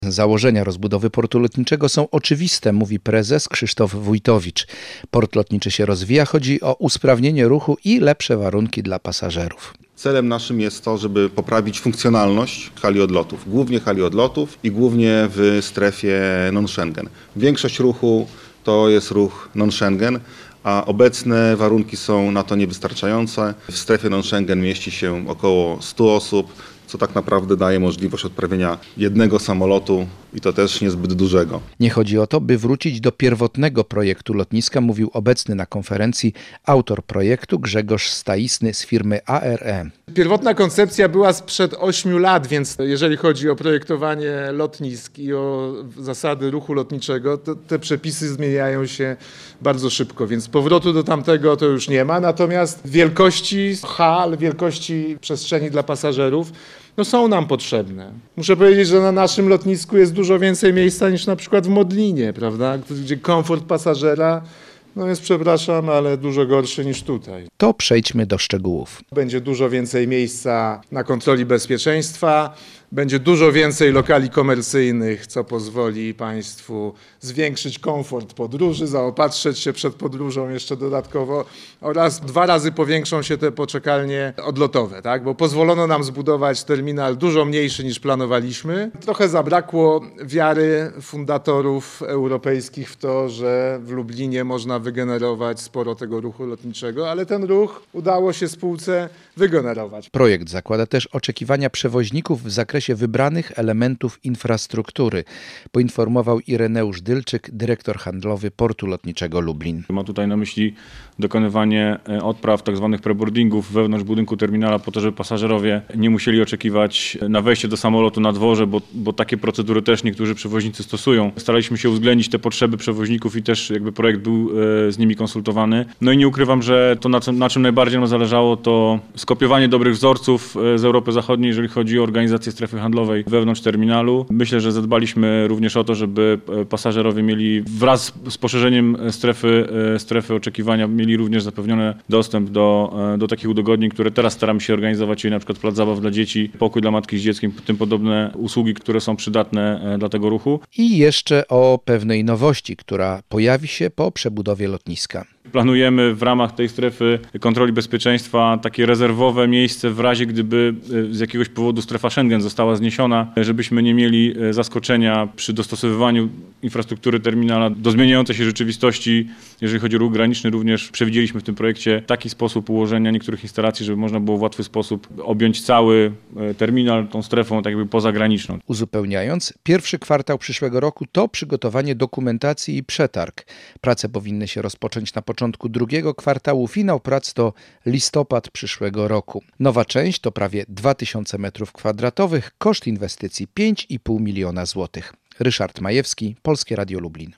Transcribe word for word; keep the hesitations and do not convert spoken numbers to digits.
Założenia rozbudowy portu lotniczego są oczywiste, mówi prezes Krzysztof Wójtowicz. Port lotniczy się rozwija, chodzi o usprawnienie ruchu i lepsze warunki dla pasażerów. Celem naszym jest to, żeby poprawić funkcjonalność hali odlotów, głównie hali odlotów i głównie w strefie non-Schengen. Większość ruchu to jest ruch non-Schengen, a obecne warunki są na to niewystarczające. W strefie non-Schengen mieści się około stu osób, co tak naprawdę daje możliwość odprawienia jednego samolotu i to też niezbyt dużego. Nie chodzi o to, by wrócić do pierwotnego projektu lotniska, mówił obecny na konferencji autor projektu Grzegorz Staisny z firmy A R E. Pierwotna koncepcja była sprzed ośmiu lat, więc jeżeli chodzi o projektowanie lotnisk i o zasady ruchu lotniczego, to te przepisy zmieniają się bardzo szybko, więc powrotu do tamtego to już nie ma. Natomiast wielkości hal, wielkości przestrzeni dla pasażerów no są nam potrzebne. Muszę powiedzieć, że na naszym lotnisku jest dużo więcej miejsca niż na przykład w Modlinie, prawda? Gdzie komfort pasażera no jest, przepraszam, ale dużo gorszy niż tutaj. To przejdźmy do szczegółów. Będzie dużo więcej miejsca na kontroli bezpieczeństwa, będzie dużo więcej lokali komercyjnych, co pozwoli Państwu zwiększyć komfort podróży, zaopatrzyć się przed podróżą jeszcze dodatkowo oraz dwa razy powiększą się te poczekalnie odlotowe, tak? Bo pozwolono nam zbudować terminal dużo mniejszy niż planowaliśmy. Trochę zabrakło wiary fundatorów europejskich w to, że w Lublinie można wygenerować sporo tego ruchu lotniczego, ale ten ruch udało się spółce wygenerować. Projekt zakłada też oczekiwania przewoźników w zakresie wybranych elementów infrastruktury, poinformował Ireneusz Dylczyk, dyrektor handlowy Portu Lotniczego Lublin. Ma tutaj na myśli dokonywanie odpraw tzw. preboardingów wewnątrz budynku terminala po to, żeby pasażerowie nie musieli oczekiwać na wejście do samolotu na dworze, bo, bo takie procedury też niektórzy przewoźnicy stosują. Staraliśmy się uwzględnić te potrzeby przewoźników i też jakby projekt był z nimi konsultowany. No i nie ukrywam, że to na, co, na czym najbardziej nam zależało, to skopiowanie dobrych wzorców z Europy Zachodniej, jeżeli chodzi o organizację strefy handlowej wewnątrz terminalu. Myślę, że zadbaliśmy również o to, żeby pasażerowie mieli wraz z poszerzeniem strefy, strefy oczekiwania mieli również zapewniony dostęp do, do takich udogodnień, które teraz staramy się organizować, czyli na przykład plac zabaw dla dzieci, pokój dla matki z dzieckiem, tym podobne usługi, które są przydatne dla tego ruchu. I jeszcze o pewnej nowości, która pojawi się po przebudowie lotniska. Planujemy w ramach tej strefy kontroli bezpieczeństwa takie rezerwowe miejsce w razie, gdyby z jakiegoś powodu strefa Schengen została zniesiona, żebyśmy nie mieli zaskoczenia przy dostosowywaniu infrastruktury terminala do zmieniającej się rzeczywistości. Jeżeli chodzi o ruch graniczny, również przewidzieliśmy w tym projekcie taki sposób ułożenia niektórych instalacji, żeby można było w łatwy sposób objąć cały terminal tą strefą tak jakby pozagraniczną. Uzupełniając, pierwszy kwartał przyszłego roku to przygotowanie dokumentacji i przetarg. Prace powinny się rozpocząć na początku drugiego kwartału, finał prac to listopad przyszłego roku. Nowa część to prawie dwa tysiące metrów kwadratowych, koszt inwestycji pięć i pół miliona złotych. Ryszard Majewski, Polskie Radio Lublin.